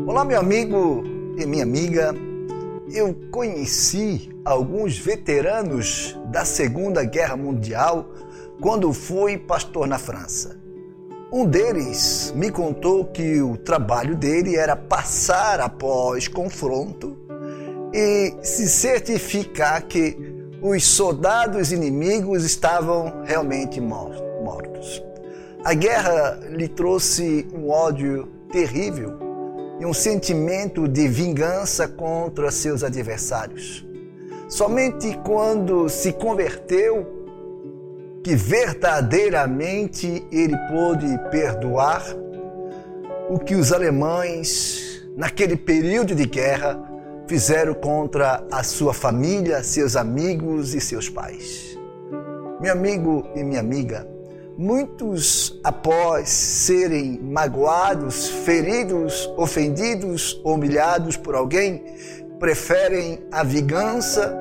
Olá, meu amigo e minha amiga. Eu conheci alguns veteranos da Segunda Guerra Mundial quando fui pastor na França. Um deles me contou que o trabalho dele era passar após confronto e se certificar que os soldados inimigos estavam realmente mortos. A guerra lhe trouxe um ódio terrível e um sentimento de vingança contra seus adversários. Somente quando se converteu que verdadeiramente ele pôde perdoar o que os alemães, naquele período de guerra, fizeram contra a sua família, seus amigos e seus pais. Meu amigo e minha amiga, muitos, após serem magoados, feridos, ofendidos, humilhados por alguém, preferem a vingança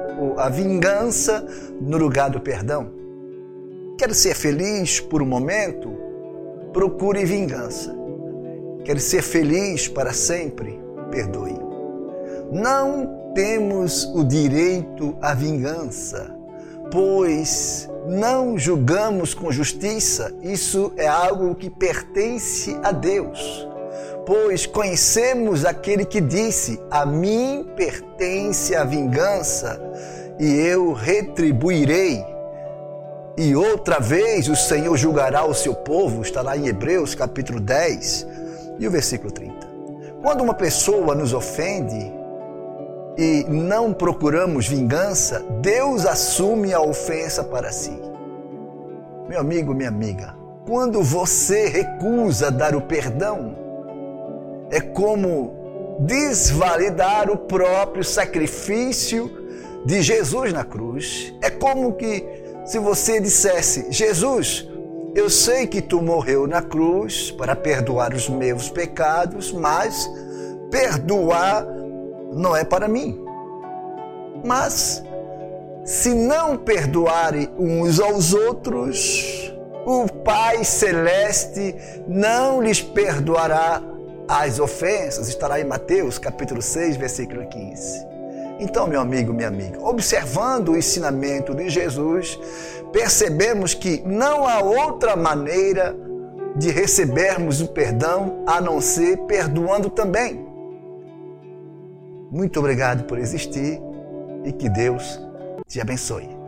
no lugar do perdão. Quer ser feliz por um momento? Procure vingança. Quer ser feliz para sempre? Perdoe. Não temos o direito à vingança, pois não julgamos com justiça. Isso é algo que pertence a Deus, pois conhecemos aquele que disse: a mim pertence a vingança e eu retribuirei. E outra vez o Senhor julgará o seu povo, está lá em Hebreus capítulo 10 e o versículo 30. Quando uma pessoa nos ofende e não procuramos vingança, Deus assume a ofensa para si. Meu amigo, minha amiga, quando você recusa dar o perdão, é como desvalidar o próprio sacrifício de Jesus na cruz. É como que se você dissesse: Jesus, eu sei que tu morreu na cruz para perdoar os meus pecados, mas perdoar não é para mim. Mas se não perdoarem uns aos outros, o Pai Celeste não lhes perdoará as ofensas. Estará em Mateus capítulo 6, versículo 15. Então, meu amigo, minha amiga, observando o ensinamento de Jesus, percebemos que não há outra maneira de recebermos o perdão a não ser perdoando também. Muito obrigado por existir e que Deus te abençoe.